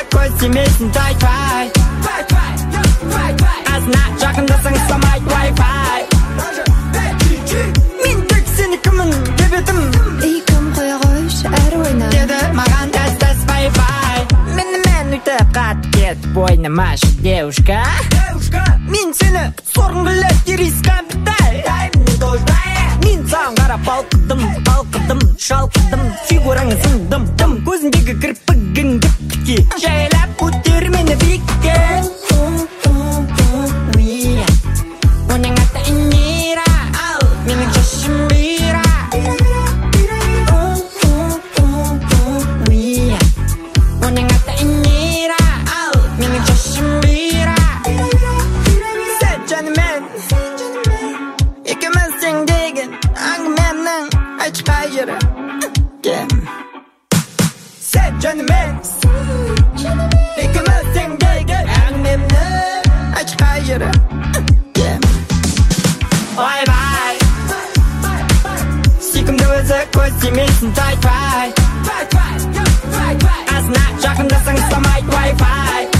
көз тимесін тай-тай Азына жақындасаң самайт Wi-Fi Мен тек сені кімін деп едім Ей кім қоя қойшы әрі ойна Деді маған тәс-тәс бай-бай Мен үйтіп қат кетіп ойнамашы девушка Мен сені сорғым келеді ириска бітай Мен саған қарап балқыдым шалқыдым фигураңы сындым көзіндегі кірпігіңді тіке жайлап көтер мені биікке Оның аты Инира менің шашым Мира Оның аты Инира менің шашым Мира Сәт жанымен екеуміз тең деген әңгімемнің айтшы қай жері Сәт жанымен екеуміз тең деген әңгімемнің айтшы қай жері Ой-бай Сүйкімді өзі көз тимесін тай-тай Азына жақындасаң самайт Wi-Fi